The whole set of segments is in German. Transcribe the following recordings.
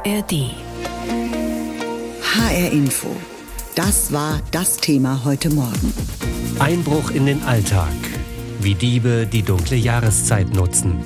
ARD. HR Info. Das war das Thema heute Morgen. Einbruch in den Alltag. Wie Diebe die dunkle Jahreszeit nutzen.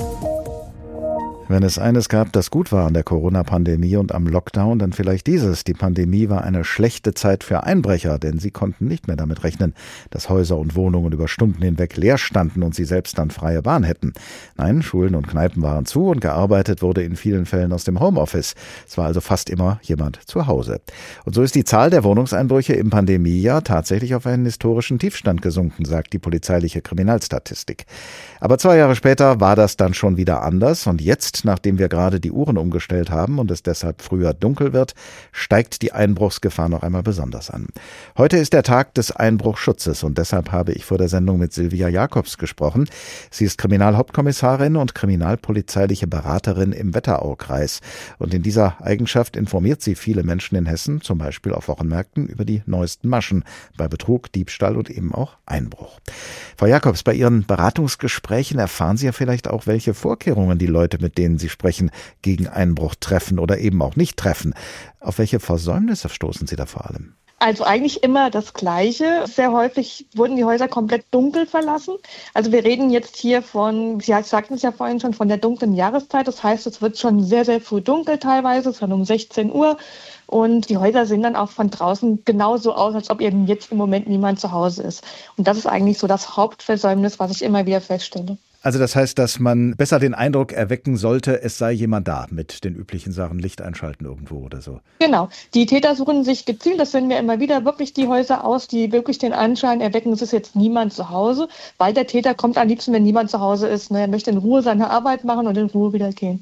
Wenn es eines gab, das gut war an der Corona-Pandemie und am Lockdown, dann vielleicht dieses. Die Pandemie war eine schlechte Zeit für Einbrecher, denn sie konnten nicht mehr damit rechnen, dass Häuser und Wohnungen über Stunden hinweg leer standen und sie selbst dann freie Bahn hätten. Nein, Schulen und Kneipen waren zu und gearbeitet wurde in vielen Fällen aus dem Homeoffice. Es war also fast immer jemand zu Hause. Und so ist die Zahl der Wohnungseinbrüche im Pandemiejahr tatsächlich auf einen historischen Tiefstand gesunken, sagt die polizeiliche Kriminalstatistik. Aber 2 Jahre später war das dann schon wieder anders und jetzt, nachdem wir gerade die Uhren umgestellt haben und es deshalb früher dunkel wird, steigt die Einbruchsgefahr noch einmal besonders an. Heute ist der Tag des Einbruchschutzes und deshalb habe ich vor der Sendung mit Silvia Jacobs gesprochen. Sie ist Kriminalhauptkommissarin und kriminalpolizeiliche Beraterin im Wetteraukreis. Und in dieser Eigenschaft informiert sie viele Menschen in Hessen, zum Beispiel auf Wochenmärkten, über die neuesten Maschen bei Betrug, Diebstahl und eben auch Einbruch. Frau Jacobs, bei Ihren Beratungsgesprächen erfahren Sie ja vielleicht auch, welche Vorkehrungen die Leute, mit denen Sie sprechen, gegen Einbruch treffen oder eben auch nicht treffen. Auf welche Versäumnisse stoßen Sie da vor allem? Also eigentlich immer das Gleiche. Sehr häufig wurden die Häuser komplett dunkel verlassen. Also wir reden jetzt hier von, Sie sagten es ja vorhin schon, von der dunklen Jahreszeit. Das heißt, es wird schon sehr, sehr früh dunkel teilweise, schon um 16 Uhr. Und die Häuser sehen dann auch von draußen genauso aus, als ob eben jetzt im Moment niemand zu Hause ist. Und das ist eigentlich so das Hauptversäumnis, was ich immer wieder feststelle. Also das heißt, dass man besser den Eindruck erwecken sollte, es sei jemand da, mit den üblichen Sachen, Licht einschalten irgendwo oder so. Genau. Die Täter suchen sich gezielt, das sehen wir immer wieder, wirklich die Häuser aus, die wirklich den Anschein erwecken, es ist jetzt niemand zu Hause, weil der Täter kommt am liebsten, wenn niemand zu Hause ist. Er möchte in Ruhe seine Arbeit machen und in Ruhe wieder gehen.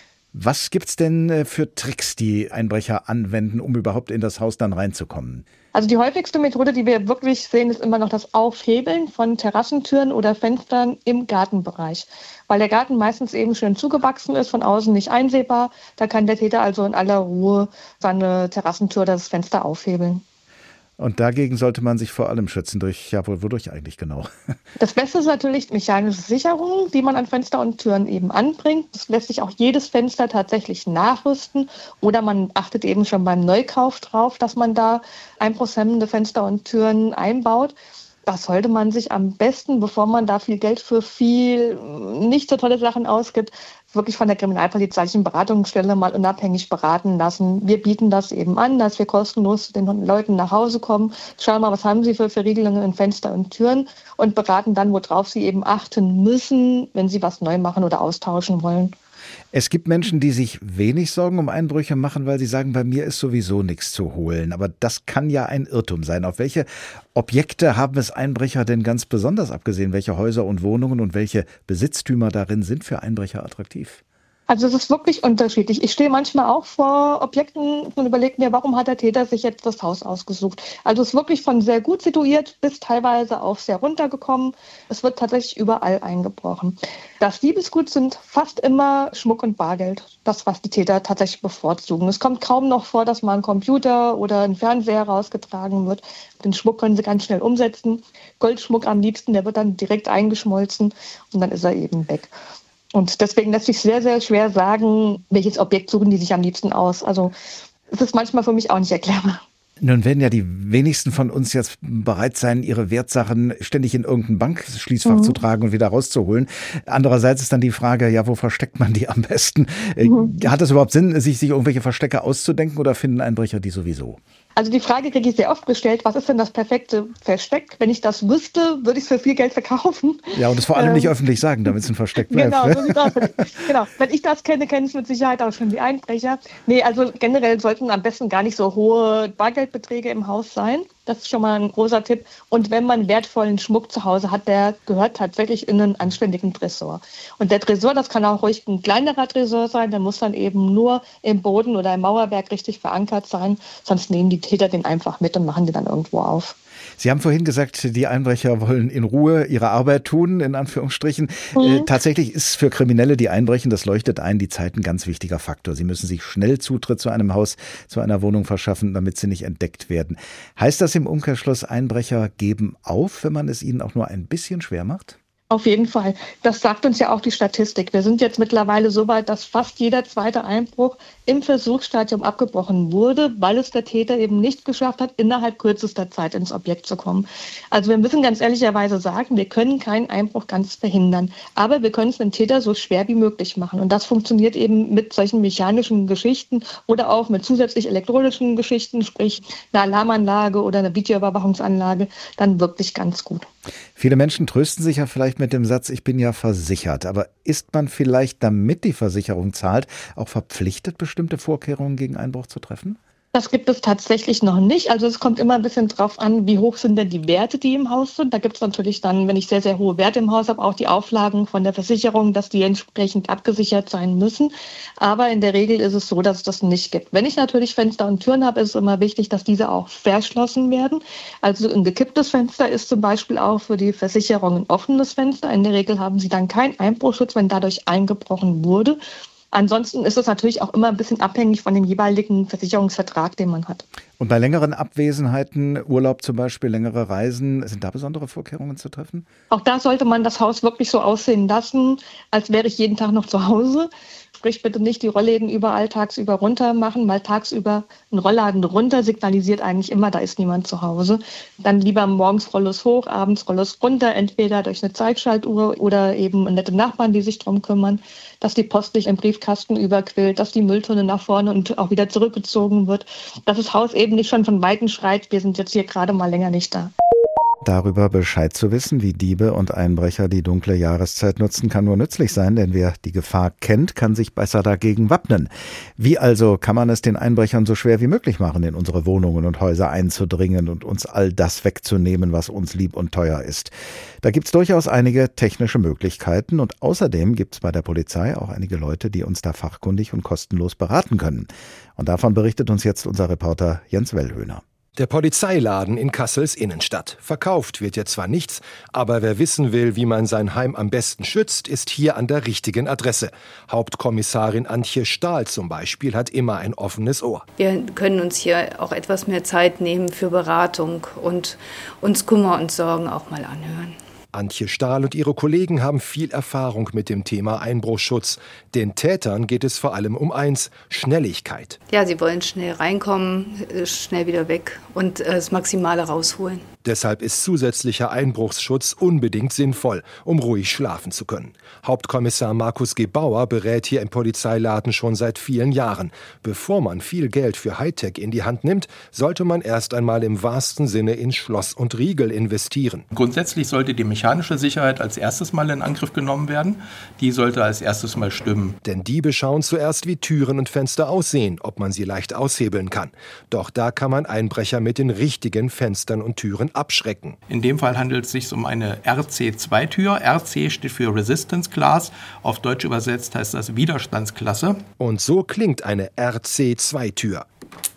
Was gibt's denn für Tricks, die Einbrecher anwenden, um überhaupt in das Haus dann reinzukommen? Also die häufigste Methode, die wir wirklich sehen, ist immer noch das Aufhebeln von Terrassentüren oder Fenstern im Gartenbereich. Weil der Garten meistens eben schön zugewachsen ist, von außen nicht einsehbar. Da kann der Täter also in aller Ruhe seine Terrassentür oder das Fenster aufhebeln. Und dagegen sollte man sich vor allem schützen. Wodurch eigentlich genau? Das Beste ist natürlich mechanische Sicherung, die man an Fenster und Türen eben anbringt. Das lässt sich auch jedes Fenster tatsächlich nachrüsten. Oder man achtet eben schon beim Neukauf drauf, dass man da einbruchshemmende Fenster und Türen einbaut. Das sollte man sich am besten, bevor man da viel Geld für viel nicht so tolle Sachen ausgibt, wirklich von der kriminalpolizeilichen Beratungsstelle mal unabhängig beraten lassen. Wir bieten das eben an, dass wir kostenlos zu den Leuten nach Hause kommen, schauen mal, was haben sie für Verriegelungen in Fenster und Türen und beraten dann, worauf sie eben achten müssen, wenn sie was neu machen oder austauschen wollen. Es gibt Menschen, die sich wenig Sorgen um Einbrüche machen, weil sie sagen, bei mir ist sowieso nichts zu holen. Aber das kann ja ein Irrtum sein. Auf welche Objekte haben es Einbrecher denn ganz besonders abgesehen? Welche Häuser und Wohnungen und welche Besitztümer darin sind für Einbrecher attraktiv? Also es ist wirklich unterschiedlich. Ich stehe manchmal auch vor Objekten und überlege mir, warum hat der Täter sich jetzt das Haus ausgesucht? Also es ist wirklich von sehr gut situiert bis teilweise auch sehr runtergekommen. Es wird tatsächlich überall eingebrochen. Das Diebesgut sind fast immer Schmuck und Bargeld. Das, was die Täter tatsächlich bevorzugen. Es kommt kaum noch vor, dass mal ein Computer oder ein Fernseher rausgetragen wird. Den Schmuck können sie ganz schnell umsetzen. Goldschmuck am liebsten, der wird dann direkt eingeschmolzen und dann ist er eben weg. Und deswegen lässt sich sehr, sehr schwer sagen, welches Objekt suchen die sich am liebsten aus. Also es ist manchmal für mich auch nicht erklärbar. Nun werden ja die wenigsten von uns jetzt bereit sein, ihre Wertsachen ständig in irgendein Bankschließfach zu tragen und wieder rauszuholen. Andererseits ist dann die Frage, ja, wo versteckt man die am besten? Hat es überhaupt Sinn, sich irgendwelche Verstecke auszudenken oder finden Einbrecher die sowieso? Also die Frage kriege ich sehr oft gestellt, was ist denn das perfekte Versteck? Wenn ich das wüsste, würde ich es für viel Geld verkaufen. Ja, und es vor allem nicht öffentlich sagen, damit es ein Versteck bleibt. Genau, so sieht das aus. Genau. Wenn ich das kenne, kennen es mit Sicherheit auch schon die Einbrecher. Nee, also generell sollten am besten gar nicht so hohe Bargeldbeträge im Haus sein. Das ist schon mal ein großer Tipp. Und wenn man wertvollen Schmuck zu Hause hat, der gehört tatsächlich in einen anständigen Tresor. Und der Tresor, das kann auch ruhig ein kleinerer Tresor sein, der muss dann eben nur im Boden oder im Mauerwerk richtig verankert sein. Sonst nehmen die Täter den einfach mit und machen den dann irgendwo auf. Sie haben vorhin gesagt, die Einbrecher wollen in Ruhe ihre Arbeit tun, in Anführungsstrichen. Tatsächlich ist für Kriminelle, die einbrechen, das leuchtet ein, die Zeit ein ganz wichtiger Faktor. Sie müssen sich schnell Zutritt zu einem Haus, zu einer Wohnung verschaffen, damit sie nicht entdeckt werden. Heißt das im Umkehrschluss, Einbrecher geben auf, wenn man es ihnen auch nur ein bisschen schwer macht? Auf jeden Fall. Das sagt uns ja auch die Statistik. Wir sind jetzt mittlerweile so weit, dass fast jeder zweite Einbruch im Versuchsstadium abgebrochen wurde, weil es der Täter eben nicht geschafft hat, innerhalb kürzester Zeit ins Objekt zu kommen. Also wir müssen ganz ehrlicherweise sagen, wir können keinen Einbruch ganz verhindern. Aber wir können es dem Täter so schwer wie möglich machen. Und das funktioniert eben mit solchen mechanischen Geschichten oder auch mit zusätzlich elektronischen Geschichten, sprich eine Alarmanlage oder eine Videoüberwachungsanlage, dann wirklich ganz gut. Viele Menschen trösten sich ja vielleicht mit dem Satz, ich bin ja versichert. Aber ist man vielleicht, damit die Versicherung zahlt, auch verpflichtet, bestimmte Vorkehrungen gegen Einbruch zu treffen? Das gibt es tatsächlich noch nicht. Also es kommt immer ein bisschen drauf an, wie hoch sind denn die Werte, die im Haus sind. Da gibt es natürlich dann, wenn ich sehr, sehr hohe Werte im Haus habe, auch die Auflagen von der Versicherung, dass die entsprechend abgesichert sein müssen. Aber in der Regel ist es so, dass es das nicht gibt. Wenn ich natürlich Fenster und Türen habe, ist es immer wichtig, dass diese auch verschlossen werden. Also ein gekipptes Fenster ist zum Beispiel auch für die Versicherung ein offenes Fenster. In der Regel haben sie dann keinen Einbruchschutz, wenn dadurch eingebrochen wurde. Ansonsten ist es natürlich auch immer ein bisschen abhängig von dem jeweiligen Versicherungsvertrag, den man hat. Und bei längeren Abwesenheiten, Urlaub zum Beispiel, längere Reisen, sind da besondere Vorkehrungen zu treffen? Auch da sollte man das Haus wirklich so aussehen lassen, als wäre ich jeden Tag noch zu Hause. Sprich, bitte nicht die Rollläden überall tagsüber runter machen, weil tagsüber ein Rollladen runter signalisiert eigentlich immer, da ist niemand zu Hause. Dann lieber morgens Rollos hoch, abends Rollos runter, entweder durch eine Zeitschaltuhr oder eben nette Nachbarn, die sich drum kümmern, dass die Post nicht im Briefkasten überquillt, dass die Mülltonne nach vorne und auch wieder zurückgezogen wird, dass das Haus eben nicht schon von Weitem schreit, wir sind jetzt hier gerade mal länger nicht da. Darüber Bescheid zu wissen, wie Diebe und Einbrecher die dunkle Jahreszeit nutzen, kann nur nützlich sein, denn wer die Gefahr kennt, kann sich besser dagegen wappnen. Wie also kann man es den Einbrechern so schwer wie möglich machen, in unsere Wohnungen und Häuser einzudringen und uns all das wegzunehmen, was uns lieb und teuer ist? Da gibt's durchaus einige technische Möglichkeiten und außerdem gibt's bei der Polizei auch einige Leute, die uns da fachkundig und kostenlos beraten können. Und davon berichtet uns jetzt unser Reporter Jens Wellhöhner. Der Polizeiladen in Kassels Innenstadt. Verkauft wird ja zwar nichts, aber wer wissen will, wie man sein Heim am besten schützt, ist hier an der richtigen Adresse. Hauptkommissarin Antje Stahl zum Beispiel hat immer ein offenes Ohr. Wir können uns hier auch etwas mehr Zeit nehmen für Beratung und uns Kummer und Sorgen auch mal anhören. Antje Stahl und ihre Kollegen haben viel Erfahrung mit dem Thema Einbruchschutz. Den Tätern geht es vor allem um eins: Schnelligkeit. Ja, sie wollen schnell reinkommen, schnell wieder weg und das Maximale rausholen. Deshalb ist zusätzlicher Einbruchsschutz unbedingt sinnvoll, um ruhig schlafen zu können. Hauptkommissar Markus G. Bauer berät hier im Polizeiladen schon seit vielen Jahren. Bevor man viel Geld für Hightech in die Hand nimmt, sollte man erst einmal im wahrsten Sinne in Schloss und Riegel investieren. Grundsätzlich sollte die mechanische Sicherheit als erstes Mal in Angriff genommen werden. Die sollte als erstes Mal stimmen. Denn Diebe schauen zuerst, wie Türen und Fenster aussehen, ob man sie leicht aushebeln kann. Doch da kann man Einbrecher mit den richtigen Fenstern und Türen abschrecken. In dem Fall handelt es sich um eine RC2-Tür. RC steht für Resistance Class. Auf Deutsch übersetzt heißt das Widerstandsklasse. Und so klingt eine RC2-Tür.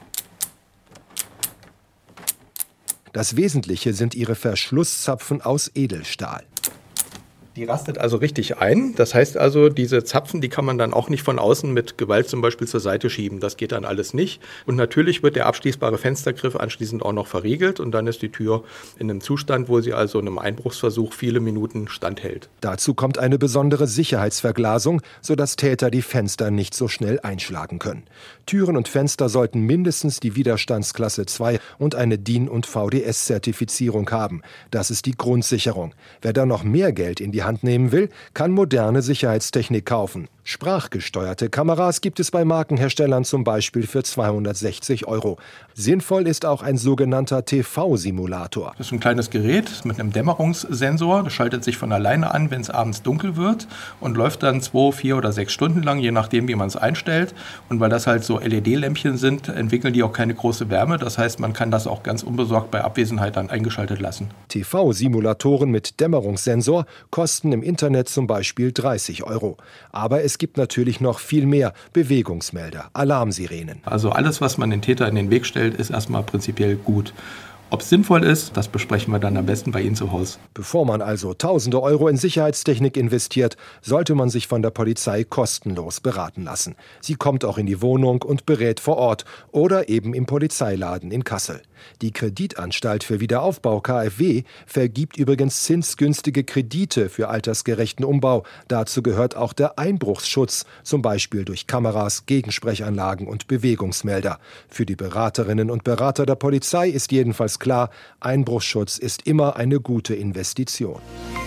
Das Wesentliche sind ihre Verschlusszapfen aus Edelstahl. Die rastet also richtig ein. Das heißt also, diese Zapfen, die kann man dann auch nicht von außen mit Gewalt zum Beispiel zur Seite schieben. Das geht dann alles nicht. Und natürlich wird der abschließbare Fenstergriff anschließend auch noch verriegelt. Und dann ist die Tür in einem Zustand, wo sie also einem Einbruchsversuch viele Minuten standhält. Dazu kommt eine besondere Sicherheitsverglasung, sodass Täter die Fenster nicht so schnell einschlagen können. Türen und Fenster sollten mindestens die Widerstandsklasse 2 und eine DIN- und VDS-Zertifizierung haben. Das ist die Grundsicherung. Wer da noch mehr Geld in die Hand nehmen will, kann moderne Sicherheitstechnik kaufen. Sprachgesteuerte Kameras gibt es bei Markenherstellern zum Beispiel für 260 €. Sinnvoll ist auch ein sogenannter TV-Simulator. Das ist ein kleines Gerät mit einem Dämmerungssensor. Das schaltet sich von alleine an, wenn es abends dunkel wird und läuft dann 2, 4 oder 6 Stunden lang, je nachdem, wie man es einstellt. Und weil das halt so LED-Lämpchen sind, entwickeln die auch keine große Wärme. Das heißt, man kann das auch ganz unbesorgt bei Abwesenheit dann eingeschaltet lassen. TV-Simulatoren mit Dämmerungssensor kosten im Internet zum Beispiel 30 €. Aber es gibt natürlich noch viel mehr: Bewegungsmelder, Alarmsirenen. Also alles, was man den Täter in den Weg stellt, ist erstmal prinzipiell gut. Ob es sinnvoll ist, das besprechen wir dann am besten bei Ihnen zu Hause. Bevor man also tausende Euro in Sicherheitstechnik investiert, sollte man sich von der Polizei kostenlos beraten lassen. Sie kommt auch in die Wohnung und berät vor Ort oder eben im Polizeiladen in Kassel. Die Kreditanstalt für Wiederaufbau KfW vergibt übrigens zinsgünstige Kredite für altersgerechten Umbau. Dazu gehört auch der Einbruchsschutz, zum Beispiel durch Kameras, Gegensprechanlagen und Bewegungsmelder. Für die Beraterinnen und Berater der Polizei ist jedenfalls klar, Einbruchsschutz ist immer eine gute Investition.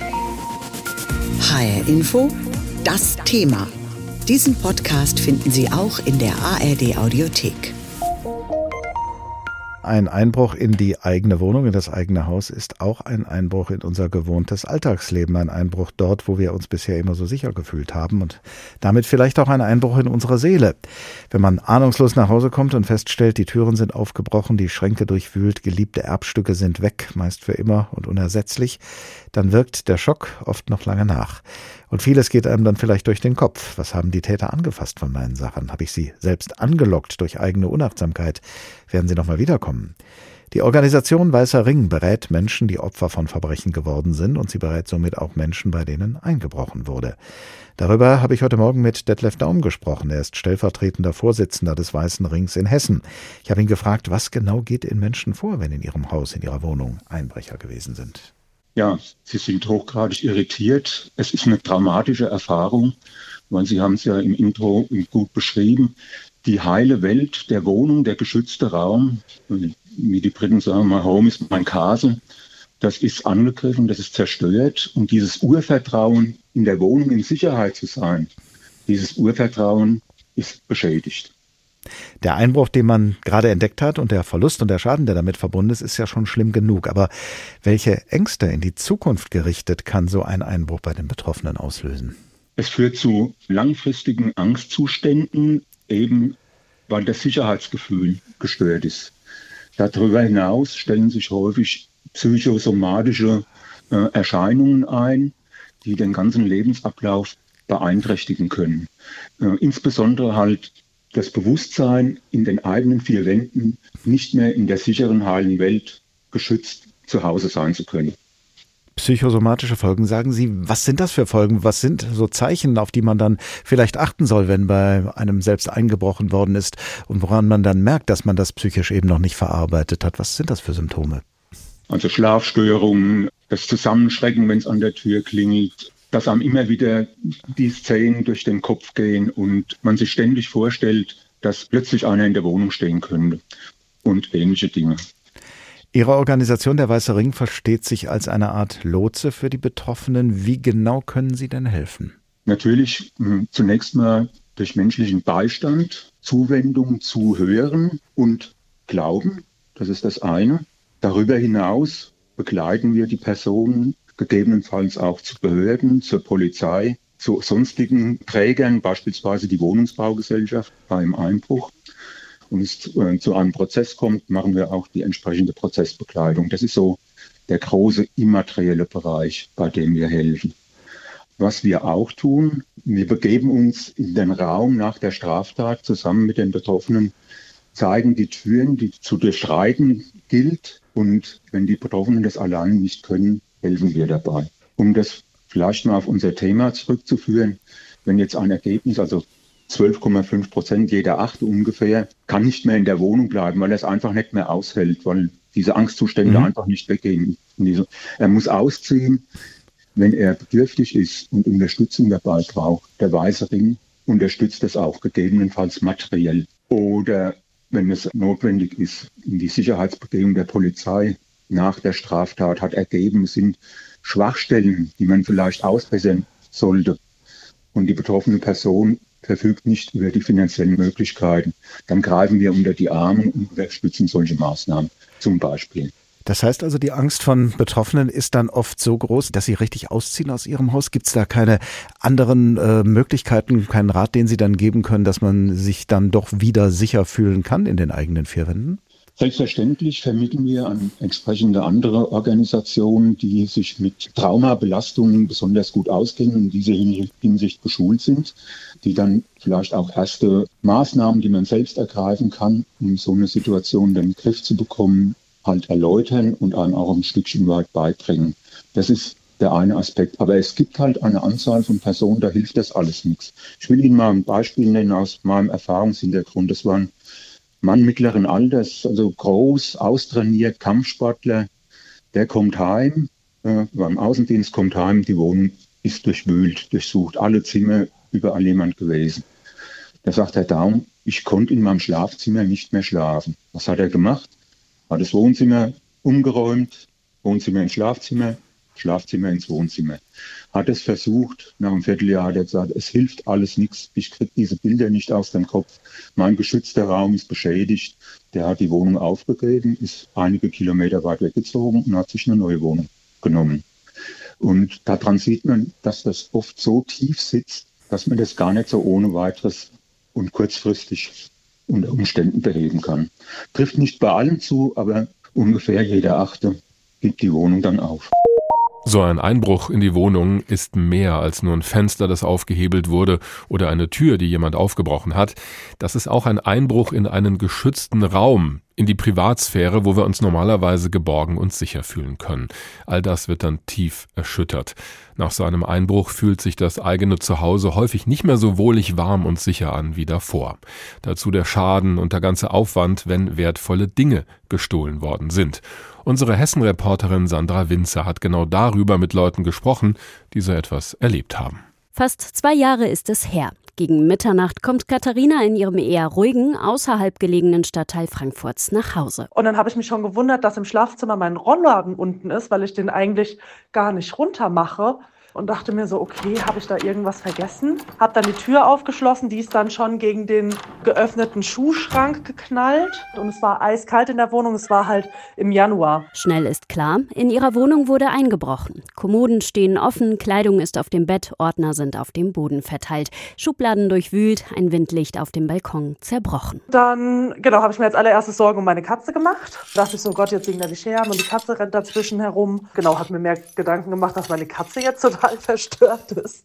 HR Info, das Thema. Diesen Podcast finden Sie auch in der ARD Audiothek. Ein Einbruch in die eigene Wohnung, in das eigene Haus ist auch ein Einbruch in unser gewohntes Alltagsleben. Ein Einbruch dort, wo wir uns bisher immer so sicher gefühlt haben und damit vielleicht auch ein Einbruch in unsere Seele. Wenn man ahnungslos nach Hause kommt und feststellt, die Türen sind aufgebrochen, die Schränke durchwühlt, geliebte Erbstücke sind weg, meist für immer und unersetzlich, dann wirkt der Schock oft noch lange nach. Und vieles geht einem dann vielleicht durch den Kopf. Was haben die Täter angefasst von meinen Sachen? Habe ich sie selbst angelockt durch eigene Unachtsamkeit? Werden sie nochmal wiederkommen? Die Organisation Weißer Ring berät Menschen, die Opfer von Verbrechen geworden sind, und sie berät somit auch Menschen, bei denen eingebrochen wurde. Darüber habe ich heute Morgen mit Detlef Daum gesprochen. Er ist stellvertretender Vorsitzender des Weißen Rings in Hessen. Ich habe ihn gefragt, was genau geht in Menschen vor, wenn in ihrem Haus, in ihrer Wohnung Einbrecher gewesen sind. Ja, sie sind hochgradig irritiert. Es ist eine dramatische Erfahrung, weil Sie haben es ja im Intro gut beschrieben. Die heile Welt der Wohnung, der geschützte Raum, wie die Briten sagen, my home is my castle, das ist angegriffen, das ist zerstört. Und dieses Urvertrauen, in der Wohnung in Sicherheit zu sein, dieses Urvertrauen ist beschädigt. Der Einbruch, den man gerade entdeckt hat, und der Verlust und der Schaden, der damit verbunden ist ja schon schlimm genug. Aber welche Ängste in die Zukunft gerichtet kann so ein Einbruch bei den Betroffenen auslösen? Es führt zu langfristigen Angstzuständen, eben weil das Sicherheitsgefühl gestört ist. Darüber hinaus stellen sich häufig psychosomatische Erscheinungen ein, die den ganzen Lebensablauf beeinträchtigen können. Insbesondere halt das Bewusstsein, in den eigenen vier Wänden nicht mehr in der sicheren, heilen Welt geschützt zu Hause sein zu können. Psychosomatische Folgen, sagen Sie. Was sind das für Folgen? Was sind so Zeichen, auf die man dann vielleicht achten soll, wenn bei einem selbst eingebrochen worden ist und woran man dann merkt, dass man das psychisch eben noch nicht verarbeitet hat? Was sind das für Symptome? Also Schlafstörungen, das Zusammenschrecken, wenn es an der Tür klingelt, dass einem immer wieder die Szenen durch den Kopf gehen und man sich ständig vorstellt, dass plötzlich einer in der Wohnung stehen könnte und ähnliche Dinge. Ihre Organisation, der Weiße Ring, versteht sich als eine Art Lotse für die Betroffenen. Wie genau können Sie denn helfen? Natürlich zunächst mal durch menschlichen Beistand, Zuwendung zu Hören und Glauben. Das ist das eine. Darüber hinaus begleiten wir die Personen gegebenenfalls auch zu Behörden, zur Polizei, zu sonstigen Trägern, beispielsweise die Wohnungsbaugesellschaft beim Einbruch. Und es zu einem Prozess kommt, machen wir auch die entsprechende Prozessbegleitung. Das ist so der große immaterielle Bereich, bei dem wir helfen. Was wir auch tun, wir begeben uns in den Raum nach der Straftat zusammen mit den Betroffenen, zeigen die Türen, die zu durchschreiten gilt. Und wenn die Betroffenen das allein nicht können, helfen wir dabei. Um das vielleicht mal auf unser Thema zurückzuführen, wenn jetzt ein Ergebnis, also 12,5%, jeder Achte ungefähr, kann nicht mehr in der Wohnung bleiben, weil er es einfach nicht mehr aushält, weil diese Angstzustände einfach nicht weggehen. Er muss ausziehen, wenn er bedürftig ist und Unterstützung dabei braucht. Der Weiße Ring unterstützt das auch gegebenenfalls materiell. Oder wenn es notwendig ist, in die Sicherheitsbegehung der Polizei nach der Straftat hat ergeben, sind Schwachstellen, die man vielleicht ausbessern sollte. Und die betroffene Person verfügt nicht über die finanziellen Möglichkeiten. Dann greifen wir unter die Arme und unterstützen solche Maßnahmen zum Beispiel. Das heißt also, die Angst von Betroffenen ist dann oft so groß, dass sie richtig ausziehen aus ihrem Haus. Gibt es da keine anderen Möglichkeiten, keinen Rat, den Sie dann geben können, dass man sich dann doch wieder sicher fühlen kann in den eigenen vier Wänden? Selbstverständlich vermitteln wir an entsprechende andere Organisationen, die sich mit Traumabelastungen besonders gut auskennen und in dieser Hinsicht geschult sind, die dann vielleicht auch erste Maßnahmen, die man selbst ergreifen kann, um so eine Situation dann in den Griff zu bekommen, halt erläutern und einem auch ein Stückchen weit beibringen. Das ist der eine Aspekt. Aber es gibt halt eine Anzahl von Personen, da hilft das alles nichts. Ich will Ihnen mal ein Beispiel nennen aus meinem Erfahrungshintergrund. Das war ein Mann mittleren Alters, also groß, austrainiert, Kampfsportler. Der kommt heim, war im Außendienst, kommt heim, die Wohnung ist durchwühlt, durchsucht, alle Zimmer, überall jemand gewesen. Da sagt Herr Daum, ich konnte in meinem Schlafzimmer nicht mehr schlafen. Was hat er gemacht? Hat das Wohnzimmer umgeräumt, Wohnzimmer ins Schlafzimmer, Schlafzimmer ins Wohnzimmer. Hat es versucht, nach einem Vierteljahr hat er gesagt, es hilft alles nichts, ich kriege diese Bilder nicht aus dem Kopf. Mein geschützter Raum ist beschädigt. Der hat die Wohnung aufgegeben, ist einige Kilometer weit weggezogen und hat sich eine neue Wohnung genommen. Und daran sieht man, dass das oft so tief sitzt, dass man das gar nicht so ohne weiteres und kurzfristig unter Umständen beheben kann. Trifft nicht bei allen zu, aber ungefähr jeder Achte gibt die Wohnung dann auf. So ein Einbruch in die Wohnung ist mehr als nur ein Fenster, das aufgehebelt wurde, oder eine Tür, die jemand aufgebrochen hat. Das ist auch ein Einbruch in einen geschützten Raum, in die Privatsphäre, wo wir uns normalerweise geborgen und sicher fühlen können. All das wird dann tief erschüttert. Nach so einem Einbruch fühlt sich das eigene Zuhause häufig nicht mehr so wohlig warm und sicher an wie davor. Dazu der Schaden und der ganze Aufwand, wenn wertvolle Dinge gestohlen worden sind. Unsere Hessen-Reporterin Sandra Winzer hat genau darüber mit Leuten gesprochen, die so etwas erlebt haben. Fast 2 Jahre ist es her. Gegen Mitternacht kommt Katharina in ihrem eher ruhigen, außerhalb gelegenen Stadtteil Frankfurts nach Hause. Und dann habe ich mich schon gewundert, dass im Schlafzimmer mein Rollladen unten ist, weil ich den eigentlich gar nicht runter mache. Und dachte mir so, okay, habe ich da irgendwas vergessen? Habe dann die Tür aufgeschlossen, die ist dann schon gegen den geöffneten Schuhschrank geknallt. Und es war eiskalt in der Wohnung, es war halt im Januar. Schnell ist klar, in ihrer Wohnung wurde eingebrochen. Kommoden stehen offen, Kleidung ist auf dem Bett, Ordner sind auf dem Boden verteilt. Schubladen durchwühlt, ein Windlicht auf dem Balkon zerbrochen. Dann, habe ich mir als allererstes Sorgen um meine Katze gemacht. Da dachte ich so, Gott, jetzt liegen da die Scherben und die Katze rennt dazwischen herum. Habe mir mehr Gedanken gemacht, dass meine Katze jetzt total verstört ist.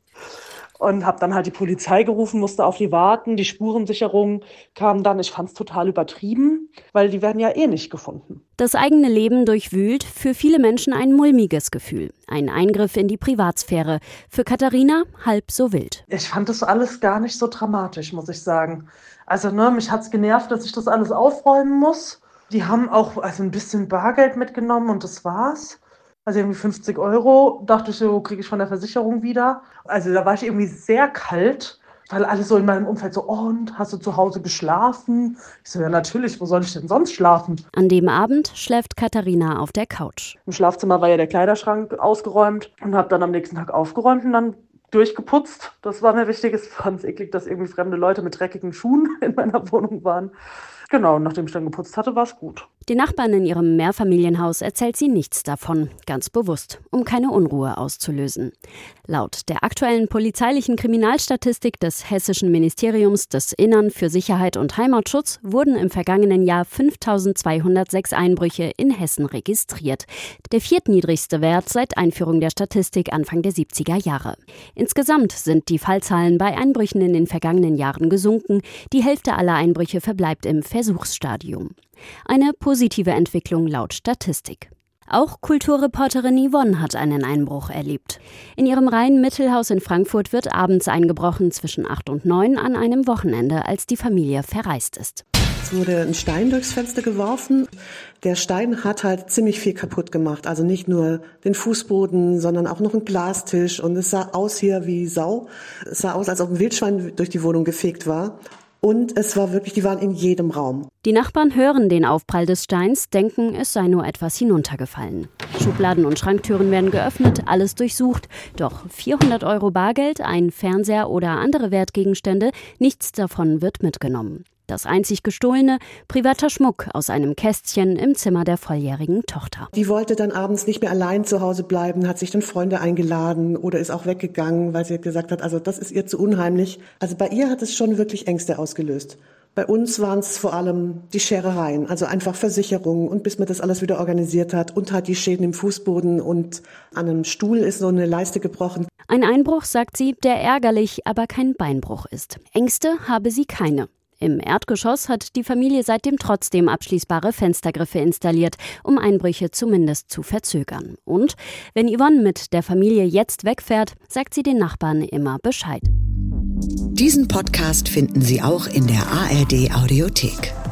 Und habe dann halt die Polizei gerufen, musste auf die warten. Die Spurensicherung kam dann. Ich fand es total übertrieben, weil die werden ja eh nicht gefunden. Das eigene Leben durchwühlt, für viele Menschen ein mulmiges Gefühl. Ein Eingriff in die Privatsphäre. Für Katharina halb so wild. Ich fand das alles gar nicht so dramatisch, muss ich sagen. Also mich hat es genervt, dass ich das alles aufräumen muss. Die haben auch ein bisschen Bargeld mitgenommen und das war's. Also irgendwie 50 €, dachte ich so, kriege ich von der Versicherung wieder. Also da war ich irgendwie sehr kalt, weil alle so in meinem Umfeld so, und, hast du zu Hause geschlafen? Ich so, ja natürlich, wo soll ich denn sonst schlafen? An dem Abend schläft Katharina auf der Couch. Im Schlafzimmer war ja der Kleiderschrank ausgeräumt und habe dann am nächsten Tag aufgeräumt und dann durchgeputzt. Das war mir wichtig. Es fand es eklig, dass irgendwie fremde Leute mit dreckigen Schuhen in meiner Wohnung waren. Genau, nachdem ich dann geputzt hatte, war es gut. Die Nachbarn in ihrem Mehrfamilienhaus erzählt sie nichts davon, ganz bewusst, um keine Unruhe auszulösen. Laut der aktuellen polizeilichen Kriminalstatistik des Hessischen Ministeriums des Innern für Sicherheit und Heimatschutz wurden im vergangenen Jahr 5.206 Einbrüche in Hessen registriert. Der viertniedrigste Wert seit Einführung der Statistik Anfang der 70er Jahre. Insgesamt sind die Fallzahlen bei Einbrüchen in den vergangenen Jahren gesunken. Die Hälfte aller Einbrüche verbleibt im Versuchsstadium. Eine positive Entwicklung laut Statistik. Auch Kulturreporterin Yvonne hat einen Einbruch erlebt. In ihrem Rhein-Mittelhaus in Frankfurt wird abends eingebrochen, zwischen 8 und 9 an einem Wochenende, als die Familie verreist ist. Es wurde ein Stein durchs Fenster geworfen. Der Stein hat halt ziemlich viel kaputt gemacht. Also nicht nur den Fußboden, sondern auch noch einen Glastisch. Und es sah aus hier wie Sau. Es sah aus, als ob ein Wildschwein durch die Wohnung gefegt war. Und es war wirklich, die waren in jedem Raum. Die Nachbarn hören den Aufprall des Steins, denken, es sei nur etwas hinuntergefallen. Schubladen und Schranktüren werden geöffnet, alles durchsucht. Doch 400 € Bargeld, ein Fernseher oder andere Wertgegenstände, nichts davon wird mitgenommen. Das einzig Gestohlene, privater Schmuck aus einem Kästchen im Zimmer der volljährigen Tochter. Die wollte dann abends nicht mehr allein zu Hause bleiben, hat sich dann Freunde eingeladen oder ist auch weggegangen, weil sie gesagt hat, also das ist ihr zu unheimlich. Also bei ihr hat es schon wirklich Ängste ausgelöst. Bei uns waren es vor allem die Scherereien, also einfach Versicherungen und bis man das alles wieder organisiert hat und halt die Schäden im Fußboden und an einem Stuhl ist so eine Leiste gebrochen. Ein Einbruch, sagt sie, der ärgerlich, aber kein Beinbruch ist. Ängste habe sie keine. Im Erdgeschoss hat die Familie seitdem trotzdem abschließbare Fenstergriffe installiert, um Einbrüche zumindest zu verzögern. Und wenn Yvonne mit der Familie jetzt wegfährt, sagt sie den Nachbarn immer Bescheid. Diesen Podcast finden Sie auch in der ARD Audiothek.